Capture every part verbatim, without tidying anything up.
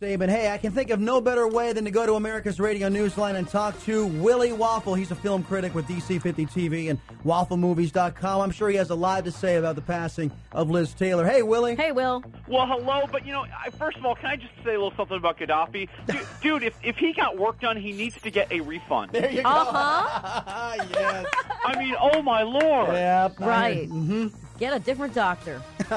Saban. Hey, I can think of no better way than to go to America's Radio Newsline and talk to Willie Waffle. He's a film critic with D C fifty T V and waffle movies dot com. I'm sure he has a lot to say about the passing of Liz Taylor. Hey, Willie. Hey, Will. Well, hello, but, you know, I, first of all, can I just say a little something about Gaddafi? Dude, dude if, if he got work done, he needs to get a refund. There you go. Uh-huh. Yes. I mean, oh, my Lord. Yep. Right. Mm-hmm. Get a different doctor.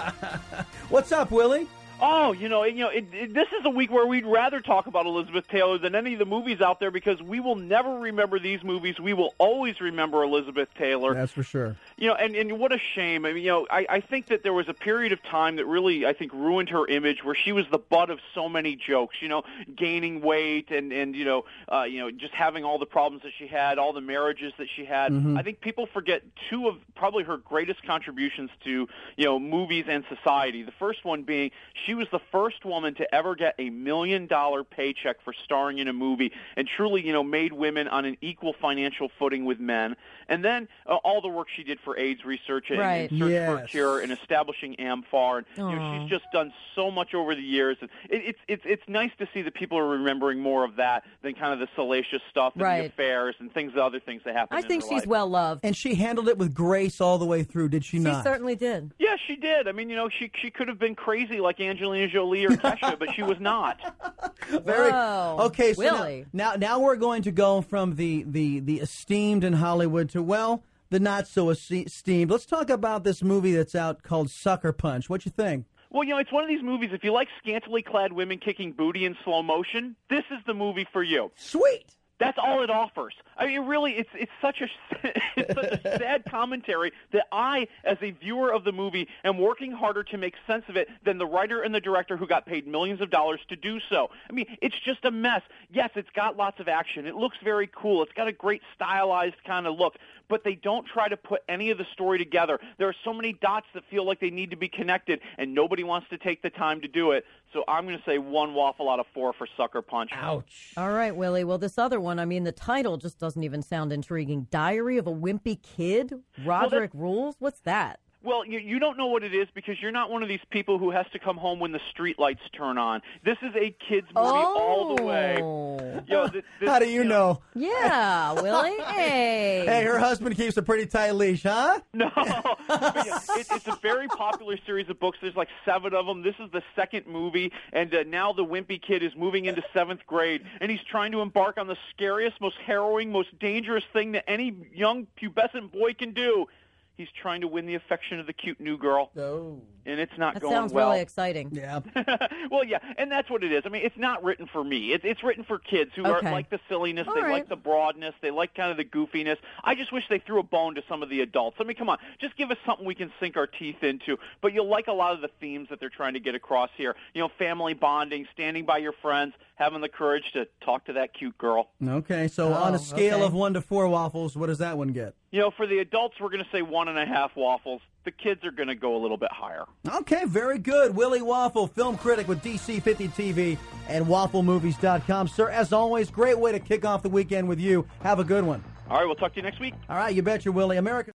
What's up, Willie? Oh, you know, you know, it, it, this is a week where we'd rather talk about Elizabeth Taylor than any of the movies out there because we will never remember these movies. We will always remember Elizabeth Taylor. That's for sure. You know, and, and what a shame. I mean, you know, I, I think that there was a period of time that really, I think, ruined her image where she was the butt of so many jokes, you know, gaining weight and, and you know, uh, you know, just having all the problems that she had, all the marriages that she had. Mm-hmm. I think people forget two of probably her greatest contributions to, you know, movies and society. The first one being she was the first woman to ever get a million-dollar paycheck for starring in a movie and truly, you know, made women on an equal financial footing with men. And then uh, all the work she did for AIDS research and, Right. and search Yes. for a cure and establishing AmFAR. And, you know, Aw. she's just done so much over the years. And it, it's it's it's nice to see that people are remembering more of that than kind of the salacious stuff and Right. the affairs and things, the other things that happen. I in think her she's life. well loved. And she handled it with grace all the way through, did she, She not? certainly did. Yeah, she did. I mean, you know, she she could have been crazy like Angelina Jolie or Kesha, but she was not. Very Whoa. okay. So Willie. now, now, now we're going to go from the the the esteemed in Hollywood to well, the not so esteemed. Let's talk about this movie that's out called Sucker Punch. What you think? Well, you know, it's one of these movies. If you like scantily clad women kicking booty in slow motion, this is the movie for you. Sweet. That's all it offers. I mean, really, it's it's such a it's such a sad commentary that I, as a viewer of the movie, am working harder to make sense of it than the writer and the director who got paid millions of dollars to do so. I mean, it's just a mess. Yes, it's got lots of action. It looks very cool. It's got a great stylized kind of look, but they don't try to put any of the story together. There are so many dots that feel like they need to be connected, and nobody wants to take the time to do it. So I'm going to say one waffle out of four for Sucker Punch. Ouch. All right, Willie. Well, this other one, I mean, the title just doesn't even sound intriguing. Diary of a Wimpy Kid? Roderick Rules? What's that? Well, you, you don't know what it is because you're not one of these people who has to come home when the street lights turn on. This is a kid's movie all the way. Oh. You know, th- this- How do you know? Yeah, Willie. Hey. Hey, her husband keeps a pretty tight leash, huh? No, But, yeah, it, it's a very popular series of books. There's like seven of them. This is the second movie, and uh, now the wimpy kid is moving into seventh grade, and he's trying to embark on the scariest, most harrowing, most dangerous thing that any young pubescent boy can do. He's trying to win the affection of the cute new girl, No. and it's not That going sounds well. really exciting. Yeah. Well, yeah, and that's what it is. I mean, it's not written for me. It's it's written for kids who Okay. are, like the silliness, All they right. like the broadness, they like kind of the goofiness. I just wish they threw a bone to some of the adults. I mean, come on, just give us something we can sink our teeth into. But you'll like a lot of the themes that they're trying to get across here. You know, family bonding, standing by your friends, having the courage to talk to that cute girl. Okay, so Oh, on a scale okay. of one to four waffles, what does that one get? You know, for the adults, we're going to say one and a half waffles. The kids are going to go a little bit higher. Okay, very good. Willie Waffle, film critic with D C fifty T V and waffle movies dot com. Sir, as always, great way to kick off the weekend with you. Have a good one. All right, we'll talk to you next week. All right, you betcha, Willie. America.